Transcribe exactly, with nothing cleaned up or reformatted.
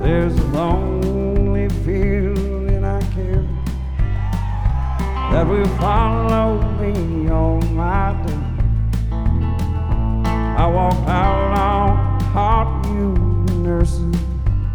There's a lonely feeling I carry that will follow me